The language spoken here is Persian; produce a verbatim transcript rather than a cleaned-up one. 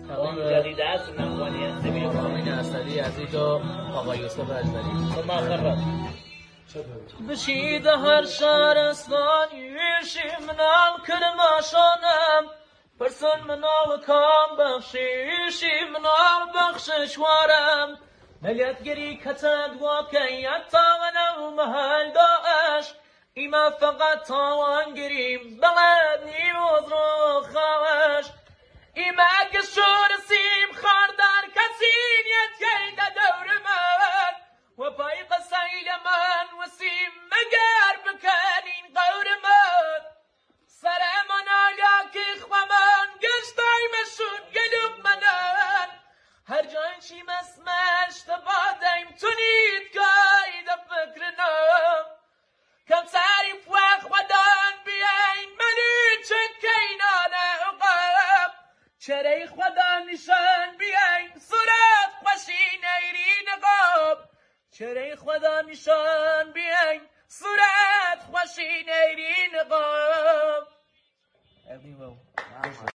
جدید است نخوانی هستی آمین اصلی عزیز و آقا یوسف اجبری ثم خرب بشید هر شهرستانی منال کرماشانم پرسن منال کام بخشیشی منال بخششوارم ملیت گری کتد واقعیت تاغنم محل داعش ایما فقط تاوان گریم بلد نیروز رو خواهش ایما گشور سیم خاردار کسین یت گیده دور من و پای قسیل من و سیم مگر بکنین قور من سر من آیا که خوامن گشتای مشون گلوب منن هر جای چی مسمش تبادیم تونید گاید فکرنم کم تعریف و خودان بیاین منی چکینانه اقام چره خودان نشان بیاین صورت خوشی نیری نقاب چره خودان نشان بیاین صورت خوشی نیری نقاب